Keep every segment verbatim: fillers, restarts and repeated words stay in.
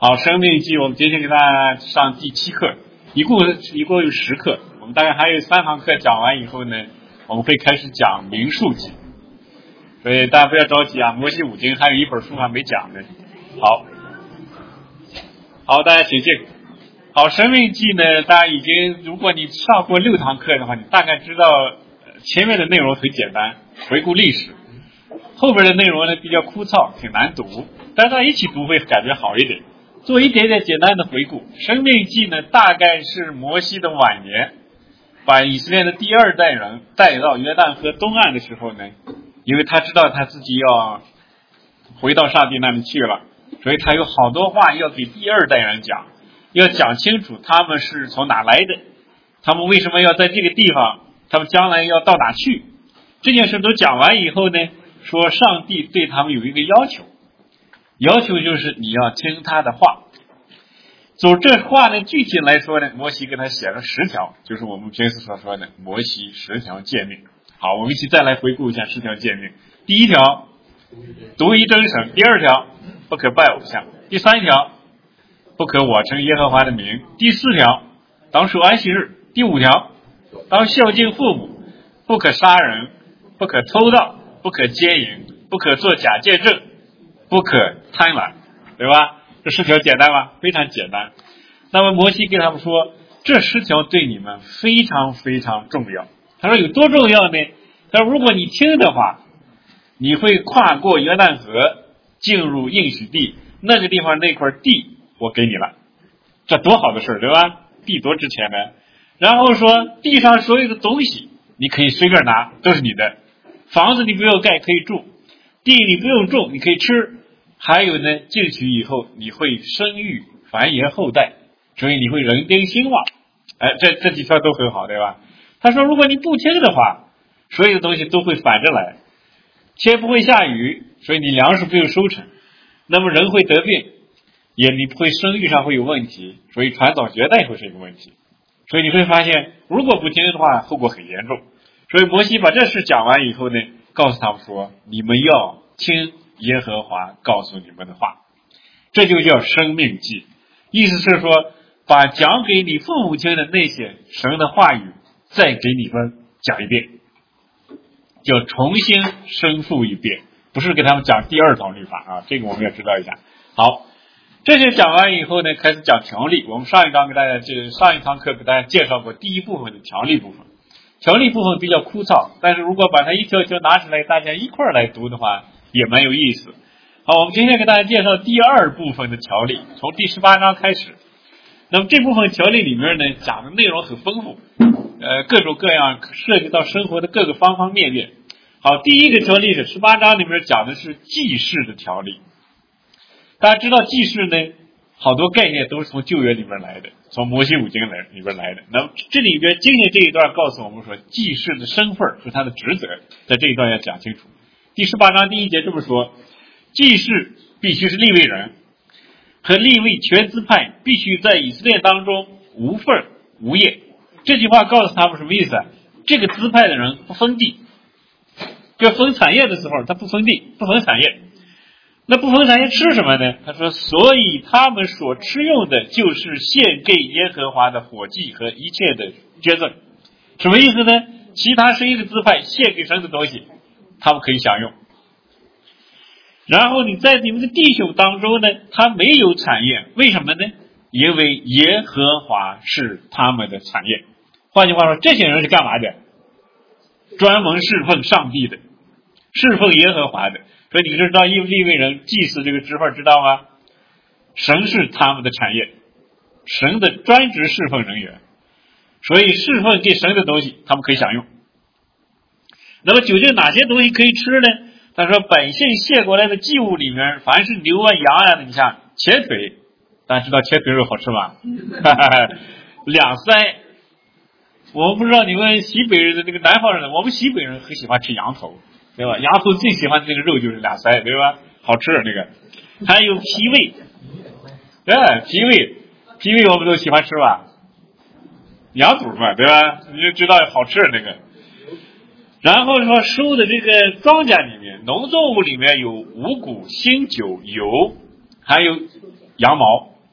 好，生命记我们今天给大家上第七课，一共一共有十课，我们大概还有三堂课讲完以后呢，我们会开始讲民数记，所以大家不要着急啊，摩西五经还有一本书还没讲呢。好，好，大家请进。好，生命记呢，大家已经，如果你上过六堂课的话，你大概知道前面的内容很简单，回顾历史，后边的内容呢比较枯燥，挺难读，但大家一起读会感觉好一点。做一点点简单的回顾，生命记呢大概是摩西的晚年，把以色列的第二代人带到约旦河东岸的时候呢，因为他知道他自己要回到上帝那里去了，所以他有好多话要给第二代人讲，要讲清楚他们是从哪来的，他们为什么要在这个地方，他们将来要到哪去，这件事都讲完以后呢，说上帝对他们有一个要求，要求就是你要听他的话。走这话呢，具体来说呢，摩西给他写了十条，就是我们平时所说的摩西十条诫命。好，我们一起再来回顾一下十条诫命。第一条，独一真神；第二条，不可拜偶像；第三条，不可妄称耶和华的名；第四条，当守安息日；第五条，当孝敬父母；不可杀人；不可偷盗；不可奸淫；不可作假见证；不可贪婪，对吧？这十条简单吗？非常简单。那么摩西跟他们说，这十条对你们非常非常重要。他说有多重要呢？他说如果你听的话，你会跨过约旦河，进入应许地，那个地方那块地我给你了，这多好的事，对吧？地多值钱呢。然后说地上所有的东西你可以随便拿，都是你的。房子你不用盖，可以住；地你不用种，你可以吃。还有呢，进去以后你会生育繁衍后代，所以你会人丁兴旺。哎，这这几条都很好，对吧？他说如果你不听的话，所有的东西都会反着来，天不会下雨，所以你粮食不用收成，那么人会得病，也你不会生育上会有问题，所以传宗接代会是一个问题。所以你会发现如果不听的话后果很严重。所以摩西把这事讲完以后呢，告诉他们说你们要听耶和华告诉你们的话，这就叫生命记。意思是说把讲给你父母听的那些神的话语再给你们讲一遍，叫重新申述一遍，不是给他们讲第二套律法啊，这个我们要知道一下。好，这些讲完以后呢，开始讲条例。我们上一章给大家这上一堂课给大家介绍过第一部分的条例部分，条例部分比较枯燥，但是如果把它一条一条拿出来大家一块来读的话也蛮有意思。好，我们今天给大家介绍第二部分的条例，从第十八章开始。那么这部分条例里面呢，讲的内容很丰富，呃，各种各样涉及到生活的各个方方面面。好，第一个条例是十八章里面讲的是祭祀的条例。大家知道祭祀呢，好多概念都是从旧约里面来的，从摩西五经来里边来的。那么这里边今天这一段告诉我们说，祭祀的身份和他的职责，在这一段要讲清楚。第十八章第一节这么说，祭祀必须是利未人和利未全支派必须在以色列当中无份无业。这句话告诉他们什么意思啊？这个支派的人不分地，就分产业的时候他不分地不分产业。那不分产业吃什么呢？他说所以他们所吃用的就是献给耶和华的火祭和一切的捐赠。什么意思呢？其他十一个支派献给神的东西他们可以享用，然后你在你们的弟兄当中呢，他没有产业，为什么呢？因为耶和华是他们的产业。换句话说，这些人是干嘛的？专门侍奉上帝的，侍奉耶和华的。所以你知道利未人祭祀这个职分知道吗？神是他们的产业，神的专职侍奉人员，所以侍奉给神的东西他们可以享用。那么究竟哪些东西可以吃呢？他说百姓献过来的祭物里面，凡是牛啊羊啊的，你像切腿，大家知道切腿肉好吃吗？两腮，我们不知道你们西北人的那个南方人，我们西北人很喜欢吃羊头，对吧？羊头最喜欢的那个肉就是两腮，对吧？好吃那个。还有脾胃，对，脾胃，脾胃我们都喜欢吃吧？羊肚嘛，对吧？你就知道好吃那个。然后说收的这个庄稼里面，农作物里面有五谷、新酒、油，还有羊毛，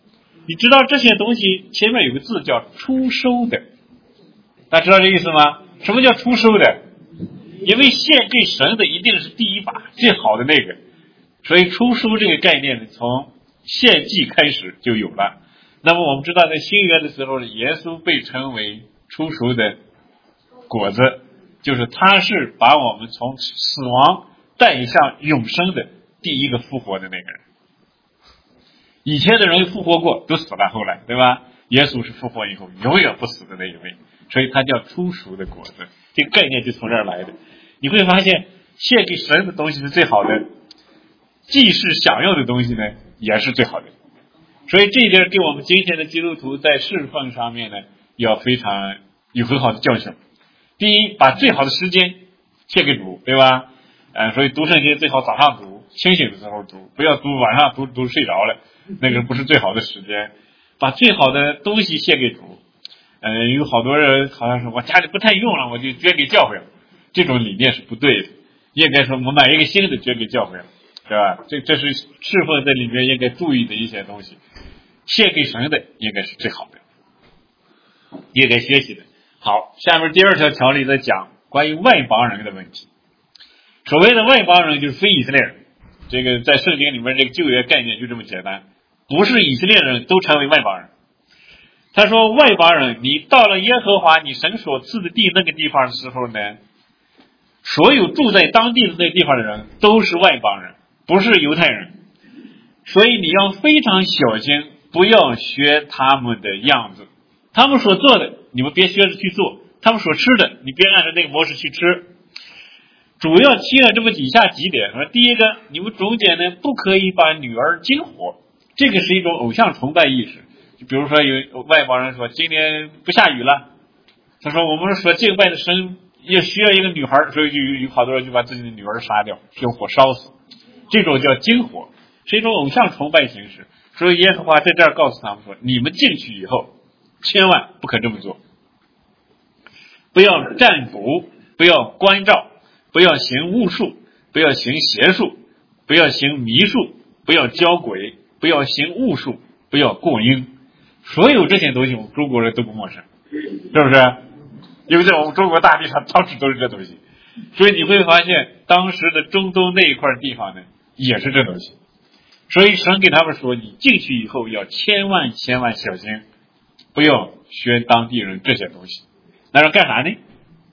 你知道这些东西前面有个字叫初收的，大家知道这意思吗？什么叫初收的？因为献给神的一定是第一把最好的那个，所以初收这个概念呢，从献祭开始就有了。那么我们知道在新约的时候，耶稣被称为初熟的果子，就是他是把我们从死亡带向永生的第一个复活的那个人。以前的人复活过都死了，后来对吧？耶稣是复活以后永远不死的那一位，所以他叫初熟的果子，这个概念就从这儿来的。你会发现献给神的东西是最好的，祭祀享用的东西呢也是最好的。所以这一点给我们今天的基督徒在侍奉上面呢要非常有很好的教训。第一，把最好的时间献给主，对吧？呃，所以读圣经最好早上读，清醒的时候读，不要读晚上读读睡着了，那个不是最好的时间。把最好的东西献给主。呃，有好多人好像说我家里不太用了，我就捐给教会了，这种理念是不对的。应该说我买一个新的捐给教会了，对吧？这这是侍奉在里面应该注意的一些东西。献给神的应该是最好的，应该学习的。好，下面第二条条例在讲关于外邦人的问题。所谓的外邦人就是非以色列人，这个在圣经里面这个旧约概念就这么简单，不是以色列人都成为外邦人。他说外邦人，你到了耶和华你神所赐的地那个地方的时候呢，所有住在当地的那个地方的人都是外邦人，不是犹太人。所以你要非常小心，不要学他们的样子，他们所做的你们别学着去做，他们所吃的你别按照那个模式去吃。主要提了这么以下几点。说第一个，你们中间呢不可以把女儿惊火，这个是一种偶像崇拜意识。就比如说有外邦人说今年不下雨了，他说我们所敬拜的神也需要一个女孩，所以就有好多人就把自己的女儿杀掉，用火烧死，这种叫惊火，是一种偶像崇拜形式。所以耶和华在这儿告诉他们说，你们进去以后千万不可这么做，不要占卜，不要观照，不要行巫术，不要行邪术，不要行迷术，不要交鬼，不要行巫术，不要过阴。所有这些东西我们中国人都不陌生，是不是？因为在我们中国大地上到处都是这东西，所以你会发现当时的中东那一块地方呢也是这东西。所以神给他们说，你进去以后要千万千万小心，不要学当地人这些东西。那要干啥呢？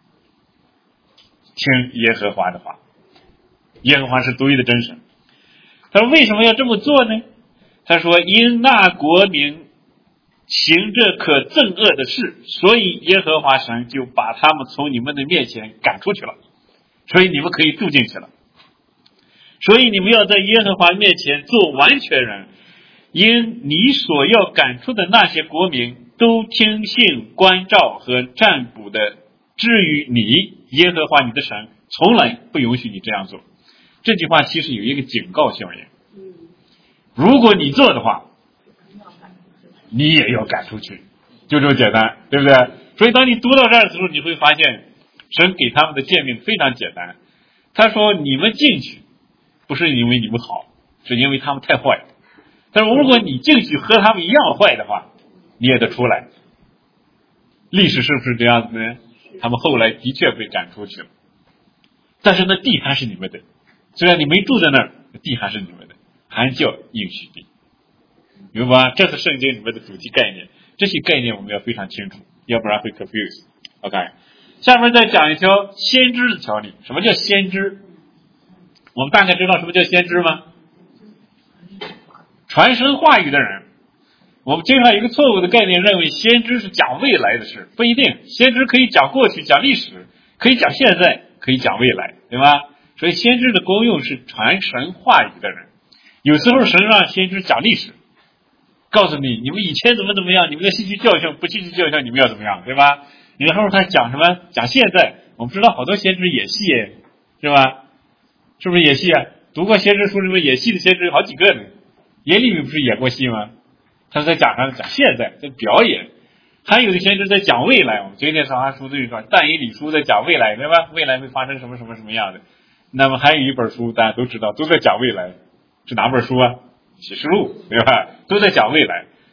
听耶和华的话，耶和华是独一的真神。他说为什么要这么做呢？他说因那国民行这可憎恶的事，所以耶和华神就把他们从你们的面前赶出去了，所以你们可以住进去了。所以你们要在耶和华面前做完全人，因你所要赶出的那些国民都听信观照和占卜的，至于你耶和华你的神从来不允许你这样做。这句话其实有一个警告效应，如果你做的话你也要赶出去，就这么简单，对不对？所以当你读到这儿的时候，你会发现神给他们的诫命非常简单。他说你们进去不是因为你们好，是因为他们太坏。但是如果你进去和他们一样坏的话，你也得出来。历史是不是这样子呢？他们后来的确被赶出去了，但是那地还是你们的，虽然你没住在那儿，地还是你们的，还叫应许地，明白吧？这是圣经里面的主题概念，这些概念我们要非常清楚，要不然会 confuse。 OK， 下面再讲一条先知的条例。什么叫先知？我们大概知道什么叫先知吗？传神话语的人。我们经常有一个错误的概念，认为先知是讲未来的事，不一定。先知可以讲过去，讲历史，可以讲现在，可以讲未来，对吧？所以先知的功用是传神话语的人。有时候神让先知讲历史，告诉你你们以前怎么怎么样，你们要吸取教训，不吸取教训你们要怎么样，对吧？有时候他讲什么，讲现在。我们知道好多先知演戏，是吧？是不是演戏啊？读过先知书里面演戏的先知有好几个呢。耶利米不是演过戏吗？他是在讲上讲现在，在表演。还有的先知在讲未来，我们今天早上书这一段但以理书在讲未来，对吧？未来会发生什么什么什么样的。那么还有一本书大家都知道，都在讲未来，是哪本书啊？启示录，对吧？都在讲未来。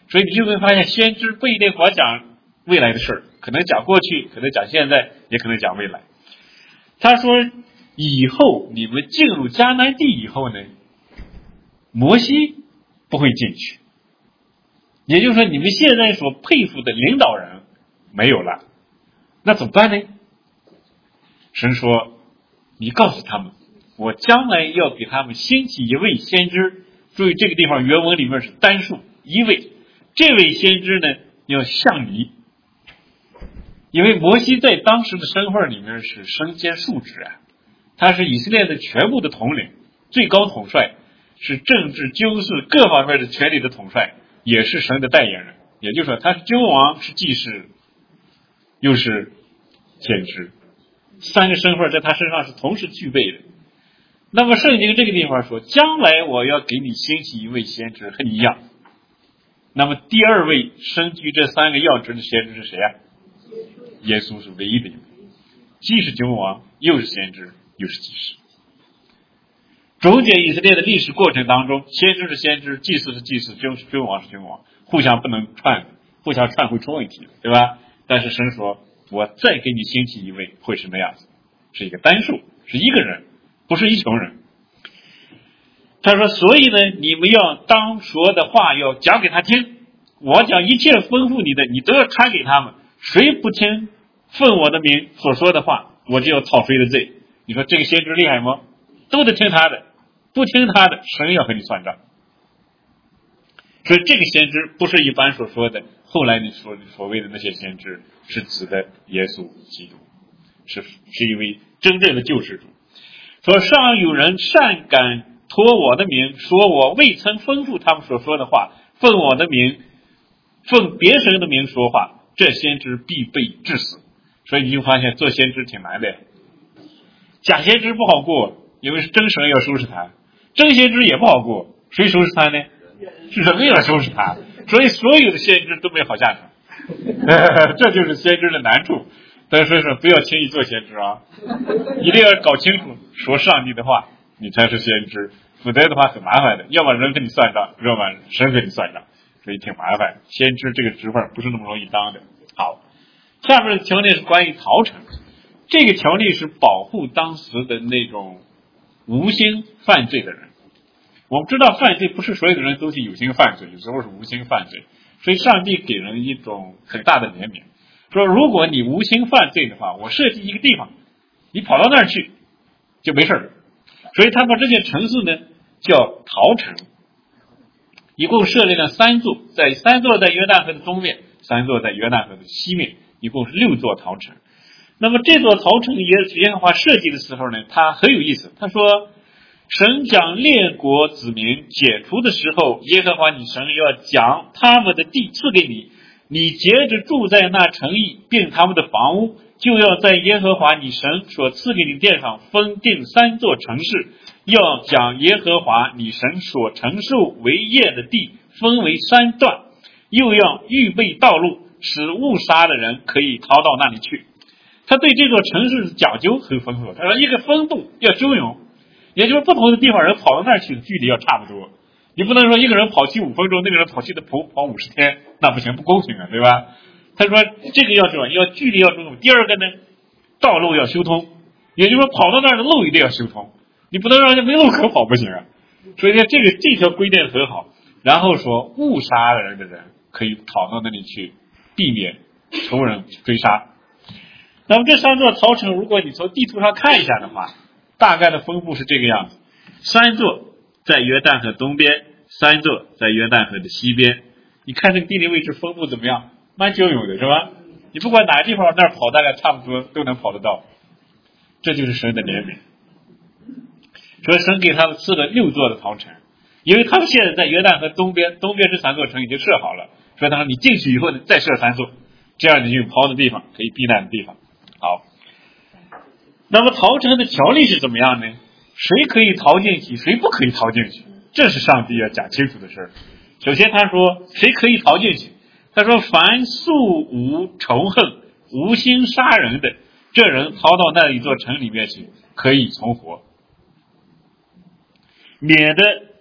所以你就会发现，先知不一定光讲未来的事儿，可能讲过去，可能讲现在，也可能讲未来。他说以后你们进入迦南地以后呢，摩西不会进去，也就是说你们现在所佩服的领导人没有了，那怎么办呢？神说你告诉他们，我将来要给他们兴起一位先知。注意这个地方原文里面是单数一位，这位先知呢要像你，因为摩西在当时的身份里面是身兼数职啊，他是以色列的全部的统领，最高统帅，是政治军事各方面的权力的统帅，也是神的代言人。也就是说他是君王，是祭司，又是先知，三个身份在他身上是同时具备的。那么圣经这个地方说，将来我要给你兴起一位先知和你一样。那么第二位身居这三个要职的先知是谁啊？耶稣是唯一的一位，既是君王，又是先知，又是祭司。总结以色列的历史过程当中，先知是先知，祭司是祭司，君君王是君王，互相不能串，互相串会出问题，对吧？但是神说我再给你兴起一位，会什么样子？是一个单数，是一个人，不是一群人。他说所以呢，你们要当说的话要讲给他听，我讲一切吩咐你的，你都要传给他们，谁不听奉我的名所说的话，我就要讨谁的罪。你说这个先知厉害吗？都得听他的，不听他的，神要和你算账。所以这个先知不是一般所说的后来你所所谓的那些先知，是指的耶稣基督，是是一位真正的救世主。说上有人善敢托我的名，说我未曾吩咐他们所说的话，奉我的名奉别神的名说话，这先知必被致死。所以你就发现做先知挺难的，假先知不好过，因为是真神要收拾他，真先知也不好过，谁收拾他呢？是人要收拾他，所以所有的先知都没好下场这就是先知的难处。但是说不要轻易做先知啊，一定要搞清楚说上帝的话，你才是先知，否则的话很麻烦的，要么人跟你算账，要么神跟你算账，所以挺麻烦。先知这个职份不是那么容易当的。好，下面的条例是关于逃城，这个条例是保护当时的那种无心犯罪的人。我们知道犯罪不是所有的人都是有心犯罪，有时候是无心犯罪，所以上帝给人一种很大的怜悯，说如果你无心犯罪的话，我设计一个地方，你跑到那儿去就没事了。所以他把这些城市呢叫逃城，一共设立了三座，在三座在约旦河的东面，三座在约旦河的西面，一共是六座逃城。那么这座逃城耶耶和华设计的时候呢，他很有意思，他说神将列国子民解除的时候，耶和华你神要将他们的地赐给你，你接着住在那城邑并他们的房屋，就要在耶和华你神所赐给你殿上分定三座城市，要将耶和华你神所承受为业的地分为三段，又要预备道路，使误杀的人可以逃到那里去。他对这座城市讲究很丰富，他说一个分布要均匀，也就是不同的地方人跑到那儿去的距离要差不多，你不能说一个人跑去五分钟，那个人跑去的跑跑五十天，那不行，不公平啊，对吧？他说这个要什么？要距离要均匀。第二个呢，道路要修通，也就是说跑到那儿的路一定要修通，你不能让人没路可跑，不行啊。所以呢，这个这条规定很好。然后说误杀人的人可以逃到那里去，避免仇人追杀。那么这三座逃城，如果你从地图上看一下的话，大概的分布是这个样子：三座在约旦河东边，三座在约旦河的西边。你看这个地理位置分布怎么样？蛮均匀的，是吧？你不管哪个地方那儿跑，大概差不多都能跑得到。这就是神的怜悯。所以神给他们赐了六座的逃城，因为他们现在在约旦河东边，东边这三座城已经设好了，所以他说你进去以后呢，再设三座，这样你就有跑的地方，可以避难的地方。好，那么逃城的条例是怎么样呢？谁可以逃进去，谁不可以逃进去，这是上帝要讲清楚的事儿。首先他说谁可以逃进去，他说凡素无仇恨无心杀人的，这人逃到那一座城里面去可以存活，免得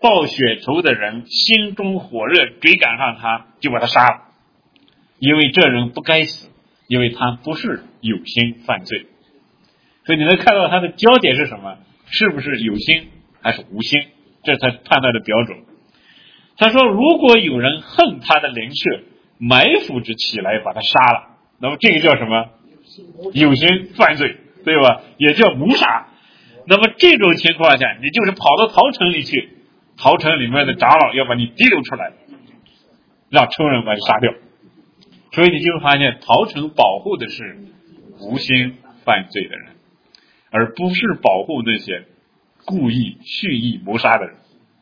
报血仇的人心中火热，追赶上他，就把他杀了。因为这人不该死，因为他不是有心犯罪。所以你能看到他的焦点是什么？是不是有心还是无心？这是他判断的标准。他说，如果有人恨他的邻舍，埋伏着起来把他杀了，那么这个叫什么？有心犯罪，对吧？也叫谋杀。那么这种情况下，你就是跑到陶城里去，陶城里面的长老要把你提溜出来，让仇人把你杀掉。所以你就会发现，陶城保护的是无心犯罪的人，而不是保护那些故意蓄意谋杀的人。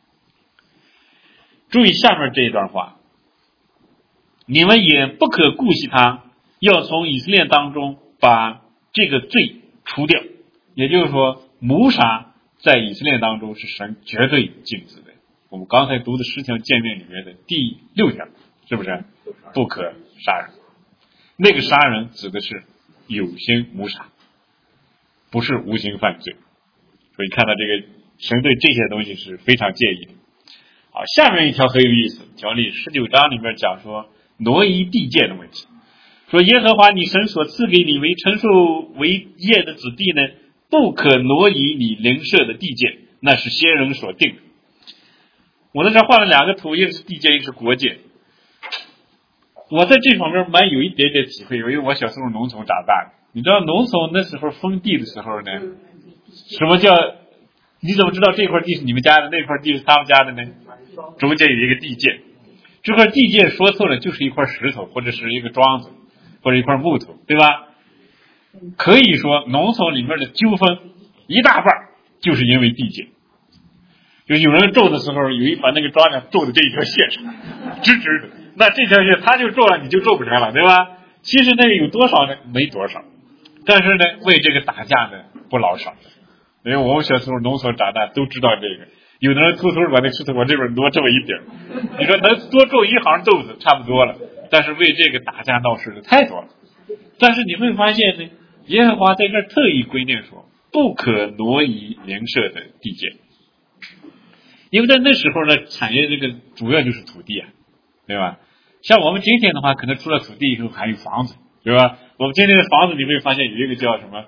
注意下面这一段话，你们也不可顾惜他，要从以色列当中把这个罪除掉。也就是说，谋杀在以色列当中是神绝对禁止的。我们刚才读的十条诫命里面的第六条，是不是不可杀人？那个杀人指的是有心谋杀，不是无心犯罪。所以看到这个神对这些东西是非常介意的。好，下面一条很有意思，条例十九章里面讲说挪移地界的问题，说耶和华你神所赐给你为承受为业的子弟呢，不可挪移你邻舍的地界，那是先人所定的。我在这画了两个图，一个是地界，一个是国界。我在这方面蛮有一点点体会，因为我小时候农村长大的。你知道农村那时候封地的时候呢，什么叫你怎么知道这块地是你们家的，那块地是他们家的呢？中间有一个地界，这块地界说错了就是一块石头，或者是一个桩子，或者一块木头，对吧？可以说农村里面的纠纷一大半就是因为地界，就有人种的时候有一把那个庄稼种在这一条线上直直的，那这条线他就种了，你就种不成了，对吧？其实那个有多少呢？没多少，但是呢为这个打架呢不老少。因为我们小时候农村长大都知道这个，有的人偷偷把那石头往这边挪这么一点，你说能多种一行豆子差不多了，但是为这个打架闹事的太多了。但是你会发现呢，耶和华在这儿特意规定说不可挪移邻舍的地界，因为在那时候呢产业这个主要就是土地啊，对吧？像我们今天的话，可能除了土地以后还有房子，对吧？我们今天的房子你会发现有一个叫什么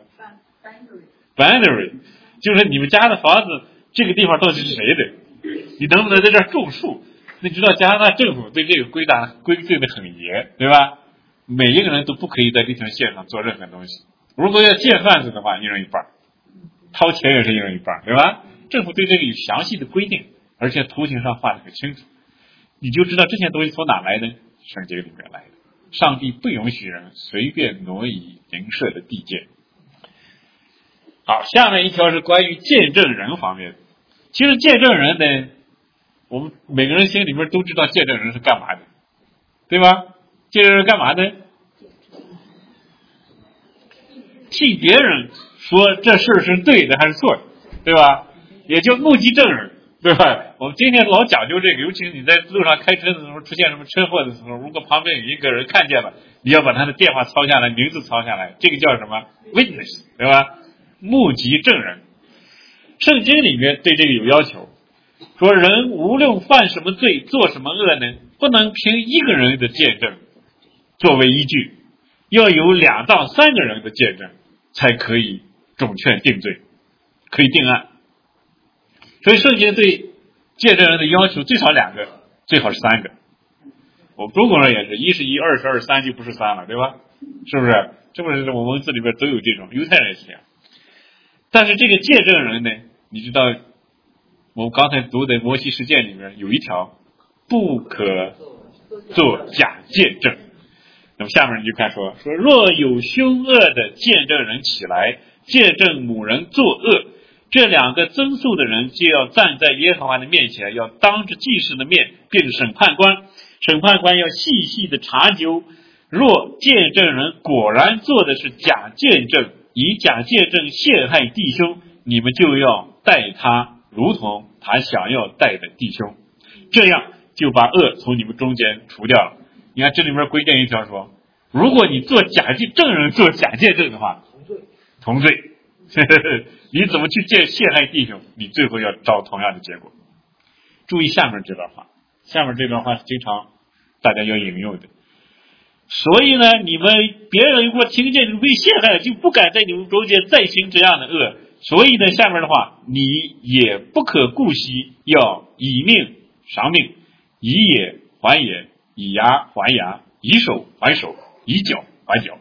boundary， 就是你们家的房子这个地方到底是谁的，你能不能在这儿种树？你知道加拿大政府对这个规打规定的很严，对吧？每一个人都不可以在这条线上做任何东西，如果要借贩子的话，一人一半，掏钱也是一人一半，对吧？政府对这个有详细的规定，而且图形上画得很清楚，你就知道这些东西从哪来的，圣经里面来的。上帝不允许人随便挪移邻舍的地界。好，下面一条是关于见证人方面的。其实见证人呢，我们每个人心里面都知道见证人是干嘛的，对吧？见证人干嘛的？替别人说这事是对的还是错的，对吧？也就目击证人，对吧？我们今天老讲究这个，尤其是你在路上开车的时候出现什么车祸的时候，如果旁边有一个人看见了，你要把他的电话抄下来，名字抄下来，这个叫什么 witness， 对吧？目击证人。圣经里面对这个有要求，说人无论犯什么罪做什么恶呢，不能凭一个人的见证作为依据，要有两到三个人的见证才可以准确定罪，可以定案。所以圣经对见证人的要求最少两个，最好是三个。我们中国人也是，一是一，二是二，三就不是三了，对吧？是不是？这不是我们文字里边都有这种，犹太人也是这样。但是这个见证人呢，你知道我们刚才读的摩西十诫里面有一条，不可做假见证。那么下面你就看说说若有凶恶的见证人起来见证某人作恶，这两个增诉的人就要站在耶和华的面前，要当着祭司的面，并审判官，审判官要细细的查究，若见证人果然做的是假见证，以假见证陷害弟兄，你们就要待他如同他想要待的弟兄，这样就把恶从你们中间除掉了。你看这里面规定一条说，如果你做假见证人做假见证的话，同罪你怎么去见陷害弟兄，你最后要招同样的结果。 注意下面这段话，下面这段话是经常大家要引用的。所以呢，你们别人如果听见你们被陷害，就不敢在你们中间再行这样的恶。所以呢，下面的话，你也不可顾惜，要以命偿命，以眼还眼，以牙还牙，以手还手，以脚还脚。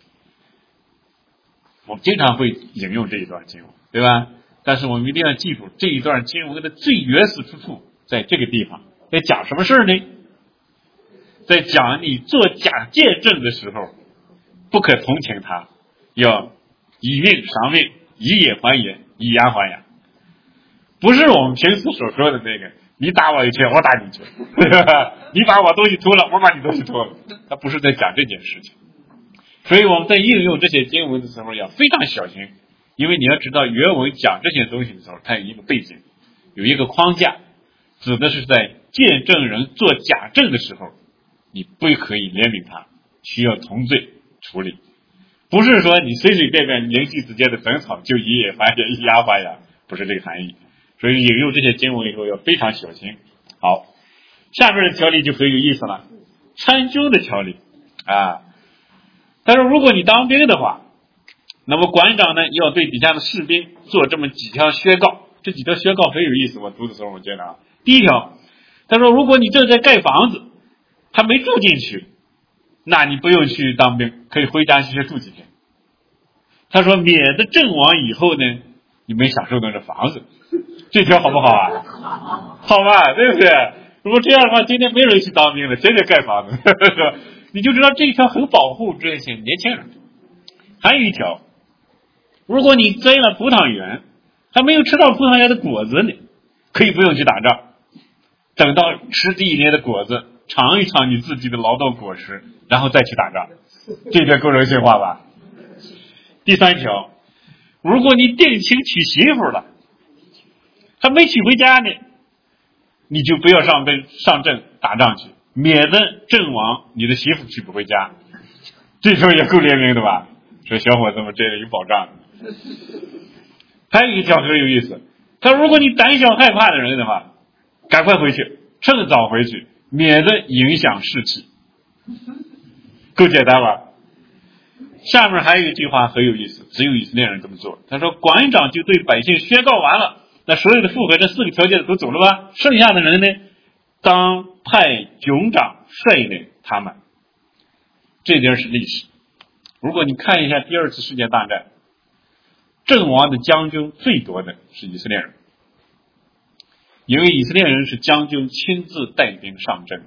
我们经常会引用这一段经文，对吧？但是我们一定要记住，这一段经文的最原始之处在这个地方，在讲什么事呢？在讲你做假见证的时候，不可同情他，要以命偿命，以眼还眼，以牙还牙。不是我们平时所说的那个，你打我一拳，我打你一拳，你把我东西偷了，我把你东西偷了。他不是在讲这件事情。所以我们在应用这些经文的时候要非常小心，因为你要知道原文讲这些东西的时候，它有一个背景，有一个框架，指的是在见证人做假证的时候，你不可以怜悯他，需要同罪处理。不是说你随随便便邻居之间的争吵就以眼还眼，以牙还牙，不是这个含义。所以引用这些经文以后要非常小心。好，下面的条例就很有意思了，参军的条例啊。但是如果你当兵的话，那么馆长呢要对底下的士兵做这么几条宣告，这几条宣告很有意思，我读的时候我觉得啊，第一条，他说如果你正在盖房子，还没住进去，那你不用去当兵，可以回家去住几天。他说免得阵亡以后呢，你没享受到这房子，这条好不好啊？好吧，对不对？如果这样的话，今天没人去当兵了，谁在盖房子？是吧？你就知道这一条很保护这些年轻人。还有一条，如果你栽了葡萄园，还没有吃到葡萄园的果子呢，可以不用去打仗，等到吃第一年的果子，尝一尝你自己的劳动果实，然后再去打仗，这条够人性化吧？第三条，如果你定亲娶媳妇了，还没娶回家呢，你就不要上阵上阵打仗去，免得阵亡你的媳妇娶不回家。这条也够怜悯的吧？说小伙子们这里有保障。还有一条很有意思，他说如果你胆小害怕的人的话，赶快回去，趁早回去，免得影响士气。够简单吧？下面还有一句话很有意思，只有以色列人这么做。他说馆长就对百姓宣告完了，那所有的符合这四个条件的都走了吧，剩下的人呢，当派军长率领他们。这点是历史。如果你看一下第二次世界大战，阵亡的将军最多的是以色列人，因为以色列人是将军亲自带兵上阵的。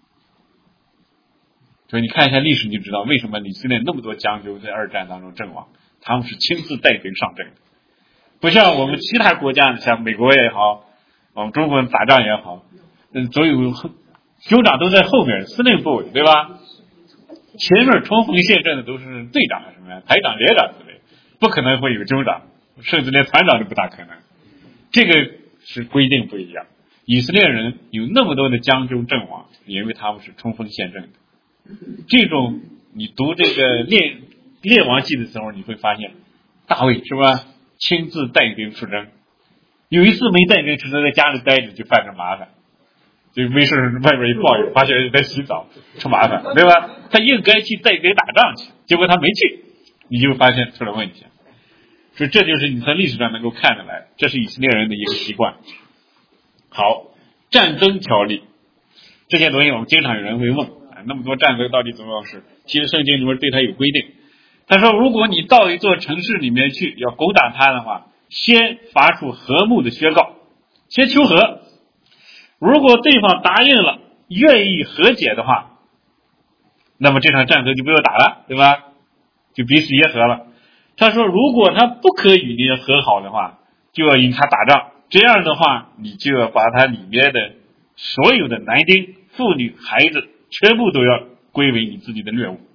所以你看一下历史，你就知道为什么以色列那么多将军在二战当中阵亡，他们是亲自带兵上阵的。不像我们其他国家，像美国也好，我们中国人打仗也好，嗯，总有军长都在后面，司令部，对吧？前面冲锋陷阵的都是队长什么呀，排长、连长之类，不可能会有军长，甚至连团长都不大可能。这个是规定不一样。以色列人有那么多的将军阵亡，因为他们是冲锋陷阵的。这种你读这个列列王记的时候，你会发现大卫是吧，亲自带兵出征。有一次没带兵出征，在家里待着就犯着麻烦，就没事外边一抱怨，发现在洗澡出麻烦，对吧？他应该去带兵打仗去，结果他没去，你就发现出了问题。所以这就是你从历史上能够看得来，这是以色列人的一个习惯。好，战争条例这些东西我们经常有人会问，那么多战争到底怎么回事？其实圣经里面对他有规定。他说如果你到一座城市里面去要攻打他的话，先发出和睦的宣告，先求和。如果对方答应了愿意和解的话，那么这场战争就不用打了，对吧？就彼此言和了。他说如果他不可与你和好的话，就要引他打仗，这样的话你就要把他里面的所有的男丁、妇女、孩子全部都要归为你自己的掠物，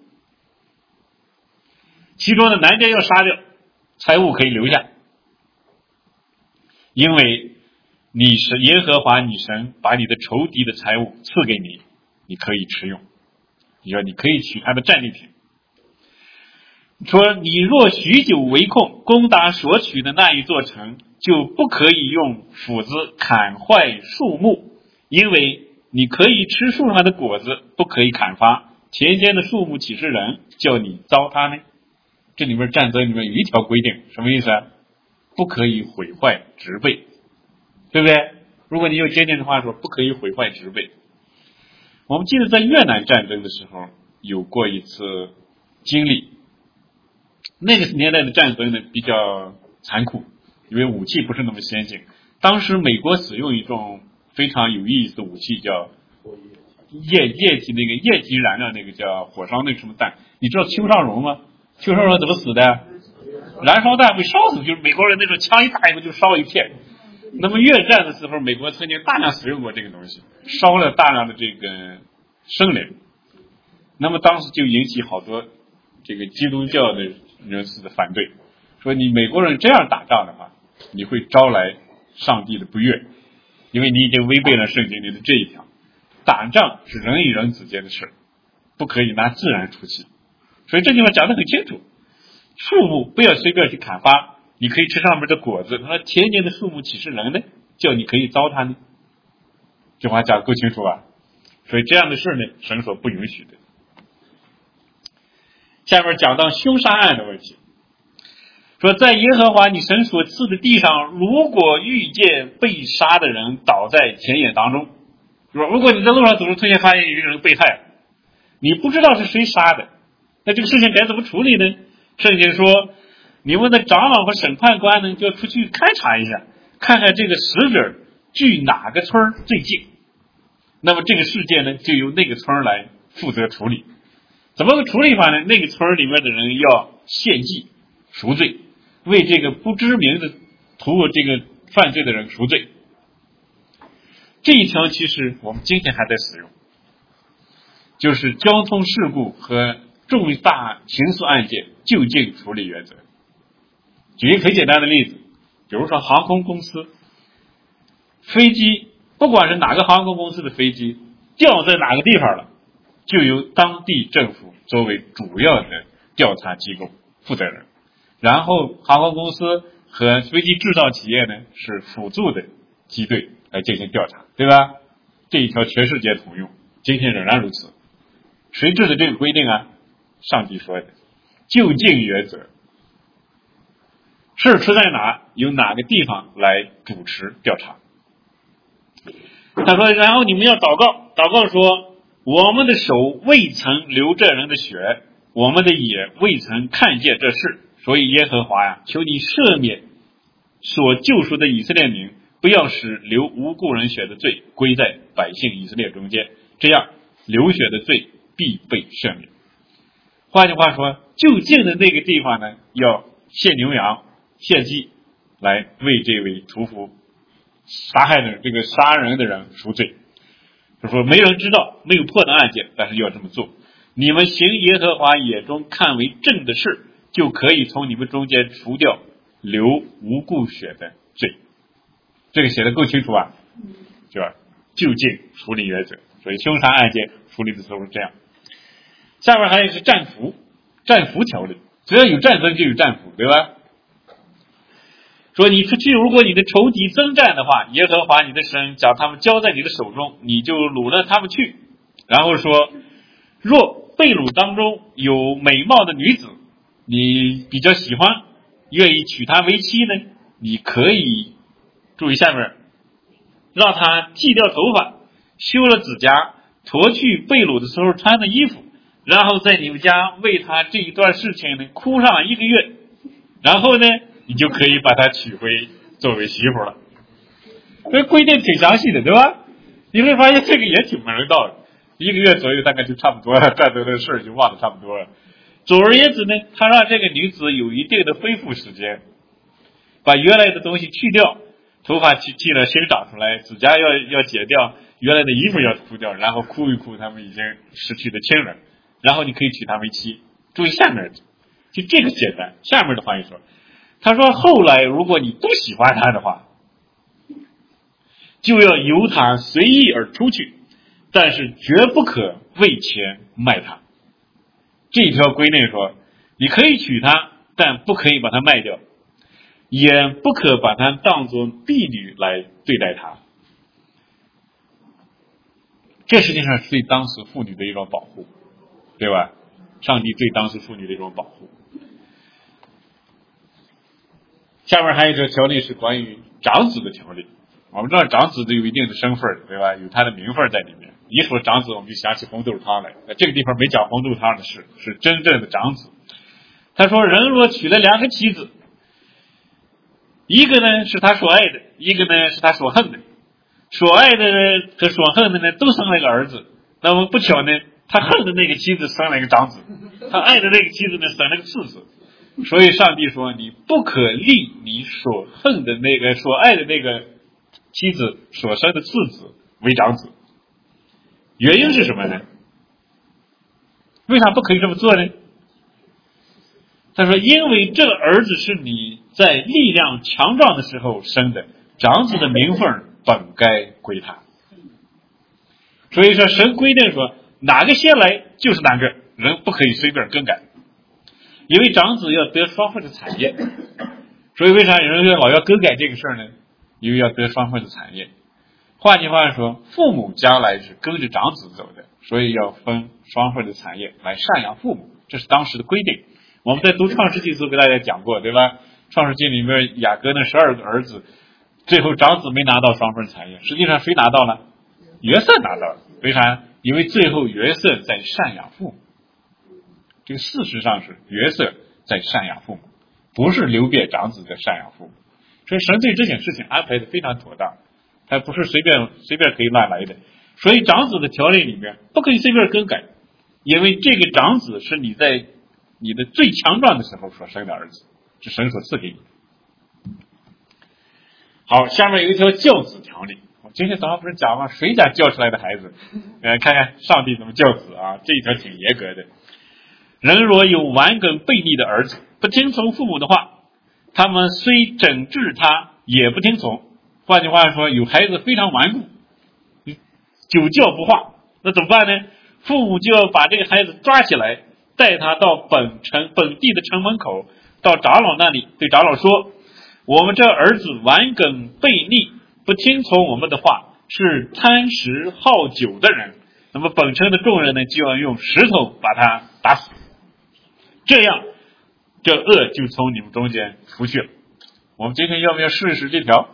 其中的男丁要杀掉，财物可以留下，因为你是耶和华你神把你的仇敌的财物赐给你，你可以持用，你说你可以取他的战利品。 说你若许久为空，攻打所取的那一座城，就不可以用斧子砍坏树木，因为你可以吃树上的果子，不可以砍伐田间的树木，岂是人叫你糟蹋呢？这里面战争里面有一条规定，什么意思啊？不可以毁坏植被，对不对？如果你有坚定的话说，不可以毁坏植被。我们记得在越南战争的时候有过一次经历，那个年代的战争呢比较残酷，因为武器不是那么先进。当时美国使用一种非常有意思的武器，叫液液体那个液体燃料，那个叫火烧那个什么弹。你知道邱尚荣吗？邱尚荣怎么死的？燃烧弹被烧死，就是美国人那种枪一打以后就烧一片。那么越战的时候，美国曾经大量使用过这个东西，烧了大量的这个生灵。那么当时就引起好多这个基督教的人士的反对，说你美国人这样打仗的话，你会招来上帝的不悦，因为你已经违背了圣经里的这一条，打仗是人与人之间的事，不可以拿自然出气。所以这地方讲得很清楚，树木不要随便去砍伐，你可以吃上面的果子。他说田间的树木岂是人呢？叫你可以糟蹋呢？这话讲得够清楚吧？所以这样的事呢，神所不允许的。下面讲到凶杀案的问题，说在耶和华你神所赐的地上，如果遇见被杀的人倒在田野当中，说如果你在路上走着突然发现有一个人被害，你不知道是谁杀的，那这个事情该怎么处理呢？圣经说你们的长老和审判官呢就要出去勘察一下，看看这个死者距哪个村最近，那么这个事件呢就由那个村来负责处理。怎么个处理法呢？那个村里面的人要献祭赎罪，为这个不知名的图这个犯罪的人赎罪。这一条其实我们今天还在使用，就是交通事故和重大刑事案件就近处理原则。举一个很简单的例子，比如说航空公司飞机，不管是哪个航空公司的飞机掉在哪个地方了，就由当地政府作为主要的调查机构负责人，然后航空公司和飞机制造企业呢是辅助的机队来进行调查，对吧？这一条全世界通用，今天仍然如此。谁制的这个规定啊？上帝说的，就近原则，事出在哪，由哪个地方来主持调查。他说然后你们要祷告，祷告说我们的手未曾流这人的血，我们的眼未曾看见这事，所以耶和华呀，求你赦免所救赎的以色列民，不要使流无辜人血的罪归在百姓以色列中间，这样流血的罪必被赦免。换句话说，就近的那个地方呢，要献牛羊献祭来为这位屠夫杀害的这个杀人的人赎罪。就说没人知道，没有破的案件，但是要这么做。你们行耶和华眼中看为正的事，就可以从你们中间除掉流无故血的罪。这个写的够清楚啊，对吧？就近处理原则。所以凶杀案件处理的时候是这样。下面还有是战俘，战俘条例，只要有战争就有战俘，对吧？说你出去，如果你的仇敌征战的话，耶和华你的神将他们交在你的手中，你就掳了他们去。然后说，若被掳当中有美貌的女子，你比较喜欢，愿意娶她为妻呢，你可以注意下面，让她剃掉头发，修了指甲，脱去被掳的时候穿的衣服，然后在你们家为她这一段事情呢哭上一个月，然后呢你就可以把她娶回作为媳妇了。这规定挺详细的，对吧？你会发现这个也挺没人道的，一个月左右大概就差不多了，战争的事儿就忘得差不多了。总而言之呢，他让这个女子有一定的恢复时间，把原来的东西去掉，头发剃剃了新长出来，指甲要要剪掉，原来的衣服要脱掉，然后哭一哭他们已经失去的亲人，然后你可以娶她为妻。注意下面，就这个简单。下面的话一说，他说后来如果你不喜欢他的话，就要由他随意而出去，但是绝不可为钱卖他。这一条规定说， 你可以娶她，但不可以把她卖掉，也不可把她当作婢女来对待她。这实际上是对当时妇女的一种保护，对吧？上帝对当时妇女的一种保护。下面还有一条条例是关于长子的条例。我们知道长子都有一定的身份，对吧？有他的名分在里面。一说长子，我们就想起红豆汤来。这个地方没讲红豆汤的事，是真正的长子。他说，人若娶了两个妻子，一个呢是他所爱的，一个呢是他所恨的。所爱的和所恨的呢都生了一个儿子，那么不巧呢，他恨的那个妻子生了一个长子，他爱的那个妻子呢生了个次子。所以上帝说，你不可立你所恨的那个所爱的那个妻子所生的次子为长子。原因是什么呢？为啥不可以这么做呢？他说，因为这个儿子是你在力量强壮的时候生的，长子的名分本该归他。所以说神规定说，哪个先来就是哪个，人不可以随便更改。因为长子要得双份的产业，所以为啥有人老要更改这个事儿呢？因为要得双份的产业。换句话说，父母将来是跟着长子走的，所以要分双份的产业来赡养父母，这是当时的规定。我们在读创世纪的时候给大家讲过，对吧？创世纪里面雅各那十二个儿子，最后长子没拿到双份产业，实际上谁拿到了？约瑟拿到了。为啥？因为最后约瑟在赡养父母。这个事实上是约瑟在赡养父母，不是流便长子在赡养父母。所以神对这件事情安排的非常妥当，他不是随便随便可以乱来的。所以长子的条例里面不可以随便更改，因为这个长子是你在你的最强壮的时候所生的儿子，是神所赐给你。好，下面有一条教子条例。我今天早上不是讲吗？谁家教出来的孩子？呃，看看上帝怎么教子啊，这一条挺严格的。人若有顽梗悖逆的儿子，不听从父母的话，他们虽整治他，也不听从。换句话说，有孩子非常顽固，久教不化，那怎么办呢？父母就要把这个孩子抓起来，带他到本城本地的城门口，到长老那里，对长老说，我们这儿子顽梗悖逆，不听从我们的话，是贪食好酒的人。那么本城的众人呢，就要用石头把他打死，这样这恶就从你们中间除去了。我们今天要不要试试这条？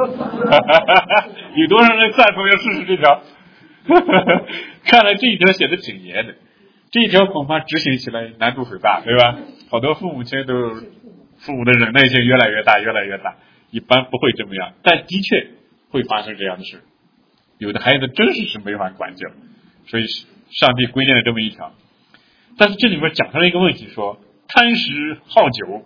有多少人赞同要试试这条？看来这一条写的挺严的，这一条恐怕执行起来难度很大，对吧？好多父母亲都父母的忍耐性越来越大越来越大，一般不会这么样，但的确会发生这样的事。有的孩子真是是没法管教，所以上帝规定了这么一条。但是这里面讲出来一个问题，说贪食好酒，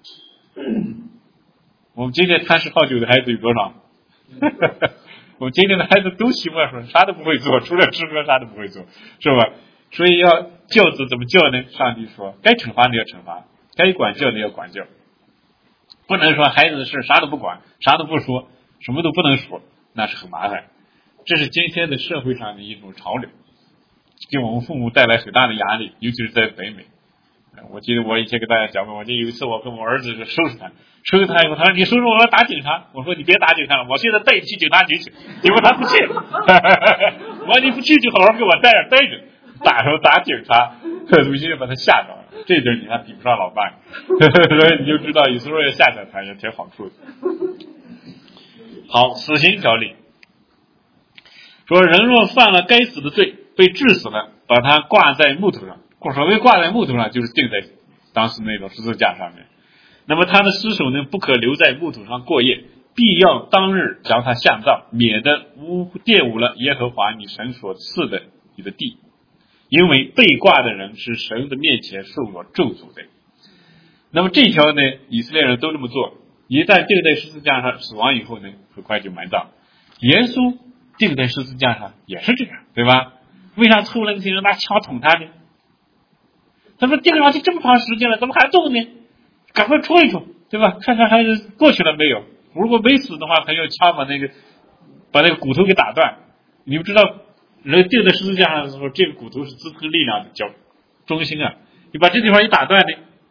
我们今天贪食好酒的孩子有多少？我们今天的孩子都习惯说啥都不会做，除了吃喝啥都不会做，是吧？所以要教子怎么教呢？上帝说该惩罚的要惩罚，该管教的要管教，不能说孩子的事啥都不管，啥都不说，什么都不能说，那是很麻烦。这是今天的社会上的一种潮流，给我们父母带来很大的压力，尤其是在北美。我记得我以前给大家讲过，我记得有一次我跟我儿子收拾他，收拾他以后，他说你收拾我要打警察，我说你别打警察了，我现在带你去警察局去，结果他不去，我说你不去就好好给我待着待着，打手打警察，鲁迅就把他吓着了，这点你还比不上老爸，所以你就知道有时候要吓吓他也挺好处的。好，死刑条例说，人若犯了该死的罪，被治死了，把他挂在木头上。所谓挂在木头上，就是钉在当时那种十字架上面。那么他的尸首呢，不可留在木头上过夜，必要当日将他下葬，免得污玷污了耶和华你神所赐的你的地。因为被挂的人是神的面前受了咒诅的。那么这条呢，以色列人都这么做，一旦钉在十字架上死亡以后呢，很快就埋葬。耶稣钉在十字架上也是这样，对吧？为啥后来那些人拿枪捅他呢？他说钉上去这么长时间了，怎么还动呢？赶快戳一戳，对吧？看看还是过去了没有。如果没死的话，还要枪把那个把那个骨头给打断。你们知道人钉在十字架上的时候，这个骨头是支撑力量的角中心啊，你把这地方一打断呢，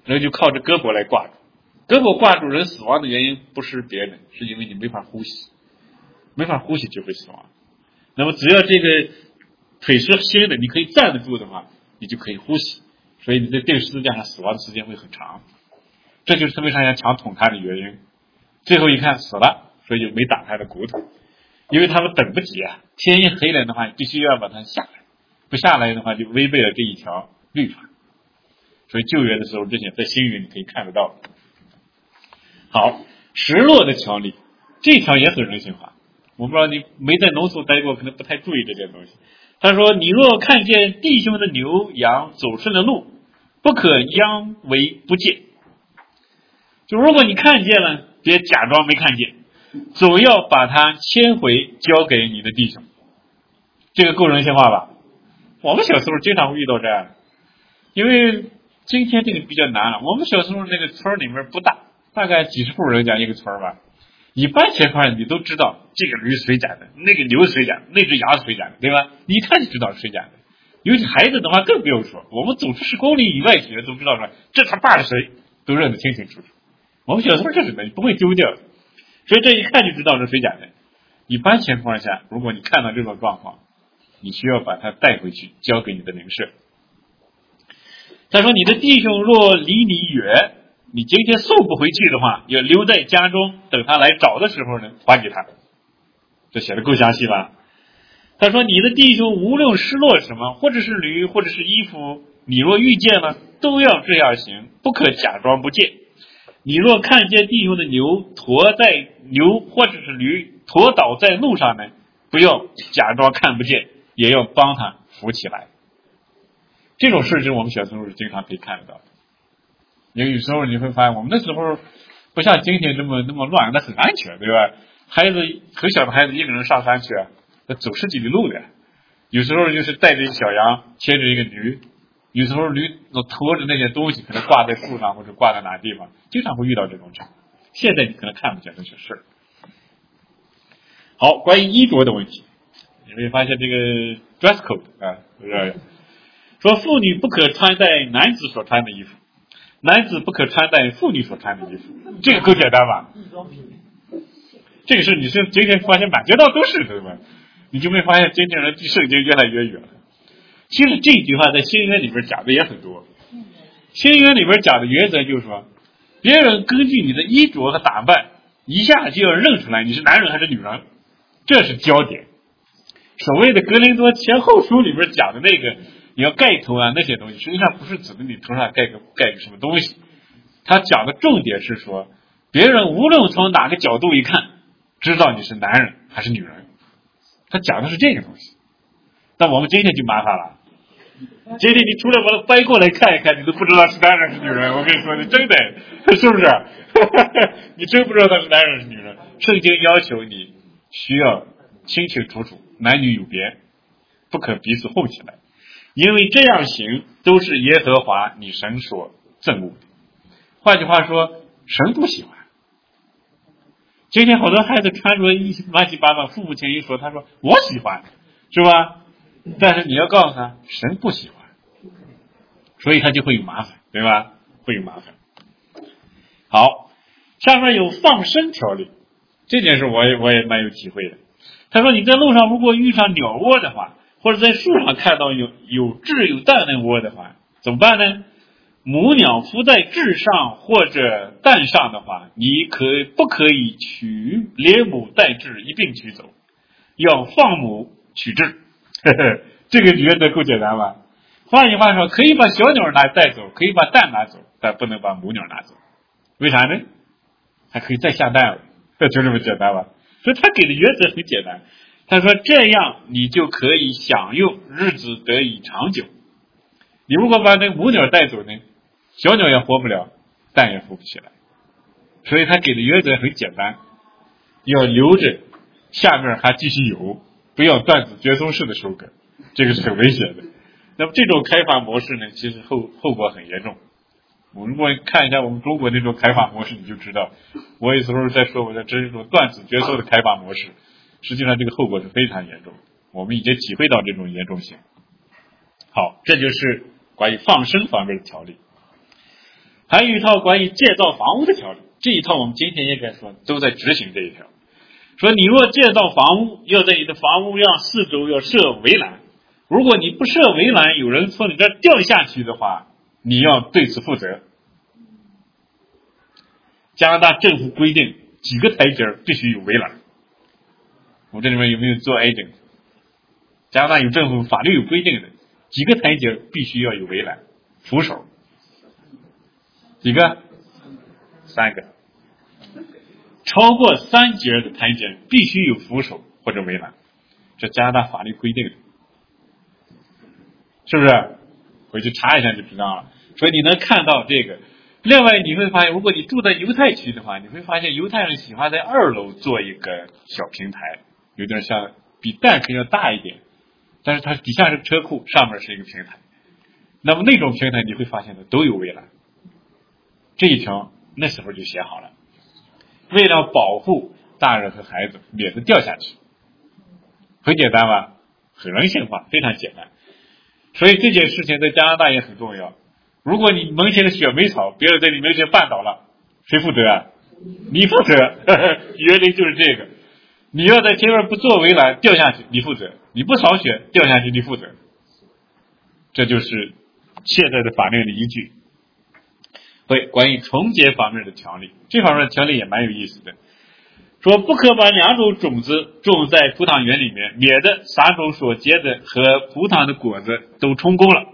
人就靠着胳膊来挂住。胳膊挂住人死亡的原因不是别人，是因为你没法呼吸，没法呼吸就会死亡。那么只要这个腿是新的，你可以站得住的话，你就可以呼吸，所以你在钉十字架上死亡的时间会很长。这就是为啥要强捅他的原因。最后一看死了，所以就没打他的骨头，因为他们等不及啊，天一黑了的话必须要把他下来，不下来的话就违背了这一条律法。所以救援的时候，这些在新约你可以看得到。好，失落的条例，这条也很人性化。我不知道你没在农村待过，可能不太注意这件东西。他说：“你若看见弟兄的牛羊走顺的路，不可央为不见。”就如果你看见了，别假装没看见，总要把它牵回交给你的弟兄。这个够人性化吧？我们小时候经常会遇到这样的，因为今天这个比较难了。我们小时候那个村里面不大，大概几十户人家一个村吧。一般情况下你都知道这个驴谁家的，那个牛谁家的，那只羊谁家的，对吧？你一看就知道谁家的。尤其孩子的话更不用说，我们走出十公里以外去都知道说这他爸是谁，都认得清清楚楚。我们小时候就是的，你不会丢掉，所以这一看就知道是谁家的。一般情况下，如果你看到这种状况，你需要把它带回去交给你的邻舍。他说：“你的弟兄若离你远，你今天送不回去的话，要留在家中，等他来找的时候呢，还给他。”这写的够详细吧？他说：“你的弟兄无论失落什么，或者是驴，或者是衣服，你若遇见了，都要这样行，不可假装不见。你若看见弟兄的牛驮在牛或者是驴驮倒在路上呢，不要假装看不见，也要帮他扶起来。”这种事情我们小时候是经常可以看得到的。因为有时候你会发现，我们那时候不像今天这么那么乱，那很安全，对吧？孩子很小的孩子一个人上山去，那走十几里路的，有时候就是带着一个小羊，牵着一个驴，有时候驴驮着那些东西，可能挂在树上或者挂在哪地方，经常会遇到这种情况。现在你可能看不见这些事儿。好，关于衣着的问题，你会发现这个 dress code 啊，说妇女不可穿戴男子所穿的衣服，男子不可穿戴妇女所穿的衣服，这个够简单吧？这个是你是今天发现满街道都是，对吧？你就会发现今天人离圣经越来越远了。其实这句话在新约里边讲的也很多。新约里边讲的原则就是说，别人根据你的衣着和打扮，一下就要认出来你是男人还是女人，这是焦点。所谓的格林多前后书里边讲的那个你要盖头啊那些东西，实际上不是指的你头上盖个盖个什么东西，他讲的重点是说，别人无论从哪个角度一看，知道你是男人还是女人，他讲的是这个东西。但我们今天就麻烦了，今天你除了把它掰过来看一看，你都不知道是男人是女人。我跟你说，你真的是不是？你真不知道他是男人是女人。圣经要求你需要清清楚楚，男女有别，不可彼此混起来，因为这样行都是耶和华你神所憎恶的。换句话说，神不喜欢。今天好多孩子穿着一乱七八糟，父母亲一说，他说我喜欢，是吧？但是你要告诉他，神不喜欢，所以他就会有麻烦，对吧？会有麻烦。好，下面有放生条例，这件事我也我也蛮有体会的。他说你在路上如果遇上鸟窝的话，或者在树上看到有有稚有蛋的窝的话，怎么办呢？母鸟孵在稚上或者蛋上的话，你可不可以取连母带稚一并取走？要放母取稚。呵呵，这个原则够简单吧？换句话说，可以把小鸟拿带走，可以把蛋拿走，但不能把母鸟拿走。为啥呢？还可以再下蛋了，就这么简单吧？所以他给的原则很简单。他说这样你就可以享用，日子得以长久。你如果把那母鸟带走呢，小鸟也活不了，蛋也孵不起来。所以他给的原则很简单，要留着下面还继续有，不要断子绝孙式的收割，这个是很危险的。那么这种开发模式呢，其实后后果很严重。我们如果看一下我们中国那种开发模式，你就知道，我有时候在说我的这种断子绝孙的开发模式，实际上这个后果是非常严重的，我们已经体会到这种严重性。好，这就是关于放生方面的条例。 还有一套关于建造房屋的条例，这一套我们今天应该说都在执行这一条。说你若建造房屋，要在你的房屋让四周要设围栏，如果你不设围栏，有人从你这儿掉下去的话，你要对此负责。加拿大政府规定几个台阶必须有围栏，我这里面有没有做 agent？ 加拿大有政府法律有规定的，几个台阶必须要有围栏扶手，几个？三个。超过三节的台阶必须有扶手或者围栏，这加拿大法律规定的，是不是？回去查一下就知道了。所以你能看到这个。另外你会发现，如果你住在犹太区的话，你会发现犹太人喜欢在二楼做一个小平台，有点像比蛋壳要大一点，但是它底下是车库，上面是一个平台。那么那种平台你会发现的都有围栏，这一条那时候就写好了，为了保护大人和孩子免得掉下去。很简单吧？很人性化，非常简单。所以这件事情在加拿大也很重要。如果你门前的雪梅草别人在你面前绊倒了，谁负责啊？你负责。原理就是这个，你要在前面不做围栏掉下去你负责，你不扫雪掉下去你负责，这就是现在的法律的依据。对，关于重结方面的条例，这方面的条例也蛮有意思的，说不可把两种种子种在葡萄园里面，免得三种所结的和葡萄的果子都充公了。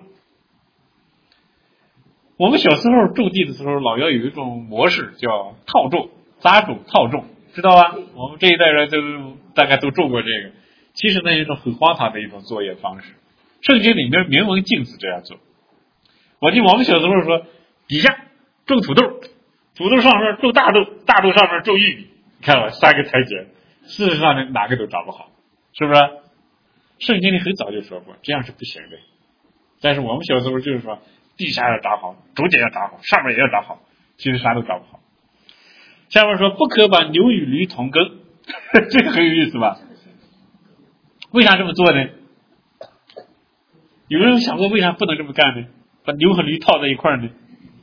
我们小时候种地的时候老要有一种模式叫套种，杂种套种，知道吧？我们这一代人都大概都种过这个，其实那是一种很荒唐的一种作业方式，圣经里面明文禁止这样做。我记得我们小时候说底下种土豆，土豆上面种大豆，大豆上面种玉米，你看吧，三个台阶，事实上呢哪个都长不好，是不是？圣经里很早就说过这样是不行的，但是我们小时候就是说地下要长好，中间要长好，上面也要长好，其实啥都长不好。下面说不可把牛与驴同耕，这个很有意思吧？为啥这么做呢？有人想过为啥不能这么干呢？把牛和驴套在一块儿呢？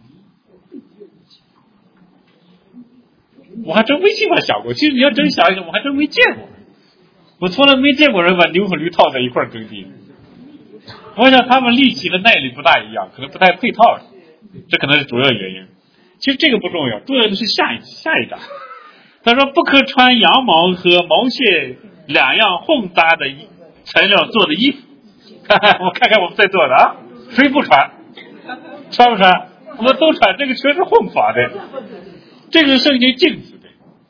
我还真没计划想过，其实你要真想一想，我还真没见过，我从来没见过人把牛和驴套在一块儿耕地。我想他们力气和耐力不大一样，可能不太配套，这可能是主要原因。其实这个不重要，重要的是下一下一章。他说不可穿羊毛和毛线两样混搭的材料做的衣服。我看看我们在做的啊，谁不穿？穿不穿？我们都穿，这个全是混法的，这个是圣经禁止的。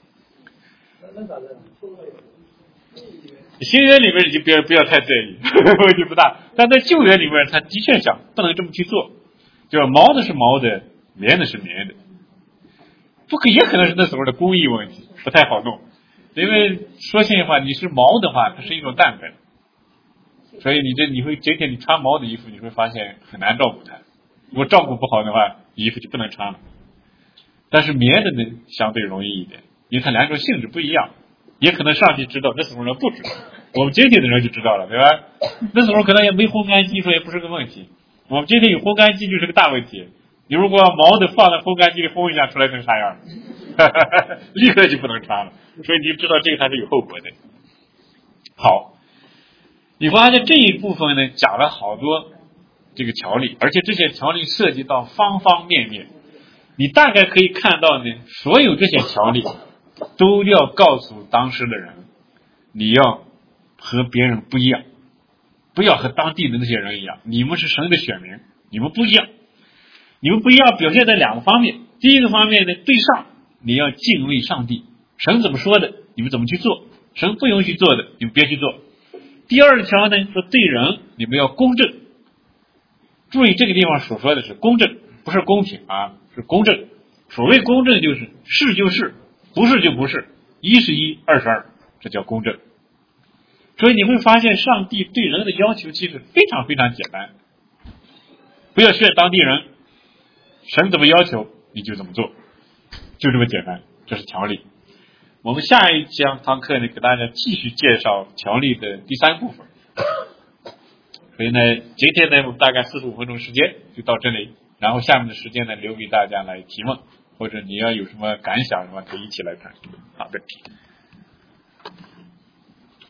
新约里面已经不要不要太在意，问题不大。但在旧约里面，他的确想不能这么去做，就是毛的是毛的，棉的是棉的，不可也可能是那时候的工艺问题，不太好弄。因为说心里话，你是毛的话，它是一种蛋白，所以你这你会今天你穿毛的衣服，你会发现很难照顾它。如果照顾不好的话，衣服就不能穿了。但是棉的呢，相对容易一点，因为它两种性质不一样。也可能上帝知道，那时候人不知道，我们今天的人就知道了，对吧？那时候可能也没烘干机，所以也不是个问题。我们今天有烘干机就是个大问题。你如果毛的放在烘干机里烘一下，出来成啥样？立刻就不能穿了。所以你知道这个还是有后果的。好，你发现这一部分呢，讲了好多这个条例，而且这些条例涉及到方方面面。你大概可以看到呢，所有这些条例都要告诉当时的人，你要和别人不一样，不要和当地的那些人一样，你们是神的选民，你们不一样。你们不一样表现在两个方面。第一个方面呢，对上你要敬畏上帝，神怎么说的你们怎么去做，神不允许做的你们别去做。第二条呢，说对人你们要公正，注意这个地方所说的是公正，不是公平啊，是公正。所谓公正就是是就是不是就不是，一是一，二是二，这叫公正。所以你会发现上帝对人的要求其实非常非常简单，不要炫当地人，神怎么要求你就怎么做，就这么简单，这是条例。我们下一讲堂课呢，给大家继续介绍条例的第三部分。所以呢，今天呢，我们大概四十五分钟时间就到这里。 然后下面的时间呢留给大家来提问，或者你要有什么感想什么可以一起来谈。好的。